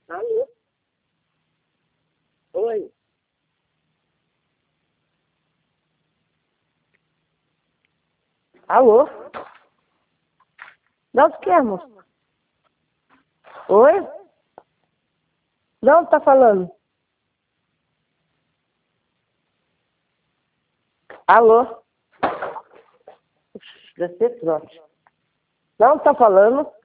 Alô? Oi. Alô? De onde que é, moço? Oi? De onde tá falando? Alô? Ixi, deve ser trote. De onde tá falando?